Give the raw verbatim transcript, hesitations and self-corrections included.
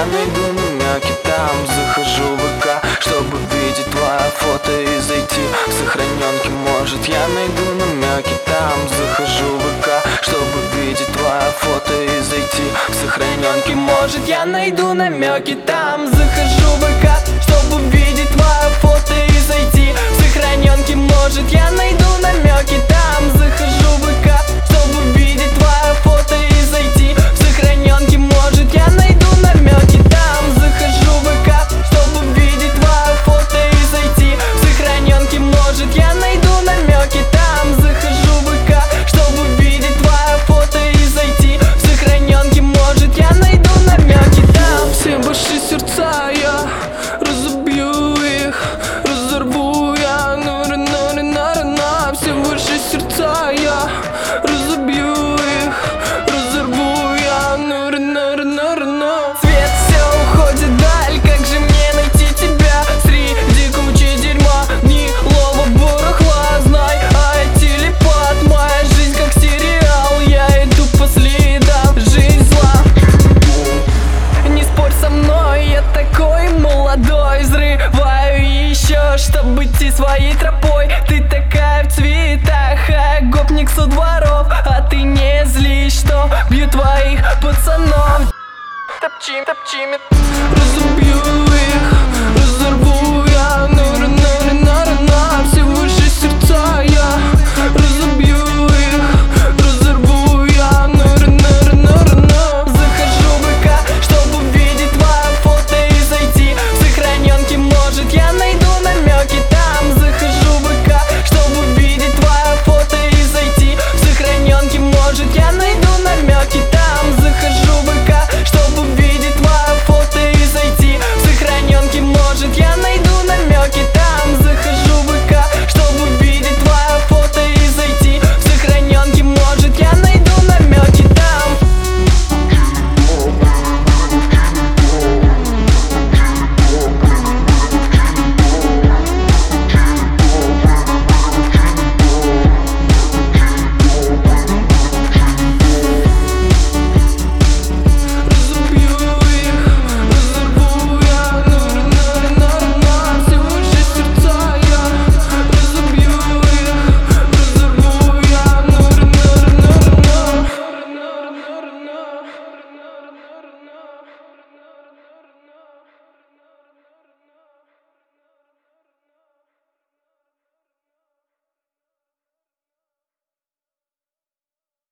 я найду намеки там. Захожу в ВК, чтобы видеть твое фото и зайти в сохраненки. Может, я найду намеки там. Захожу в ВК, чтобы видеть твое фото и зайти в сохраненки. Может, я найду намеки там. Захожу в ВК, чтобы видеть твое фото и зайти в сохраненки. Может, я найду намеки там. Захожу в ВК, чтобы видеть твое фото и зайти в сохраненки. Может, я найду намеки там. Захожу в ВК, чтобы видеть твое фото и зайти в сохраненки. Может, я найду намеки там. Захожу в ВК, чтобы видеть твое фото и зайти в сохраненки. Может, я найду намеки там. Все ваши сердца я разобью их, разорву я, нури, нури, нара, на. Все ваши сердца я разобью их, разорву я, нури, нури, нара, на. Свет все уходит вдаль, как же мне найти тебя среди кучи дерьма, гнилого барахла? Знай, а я телепат, моя жизнь как сериал, я иду по следам, жизнь зла. Не спорь со мной, я такой молодой, взрываю еще, чтобы идти своей тропой. Ты такая в цветах, а гопник со дворов, а ты не злишь, что бью твоих пацанов. Топчим, топчим, разубью их, разорву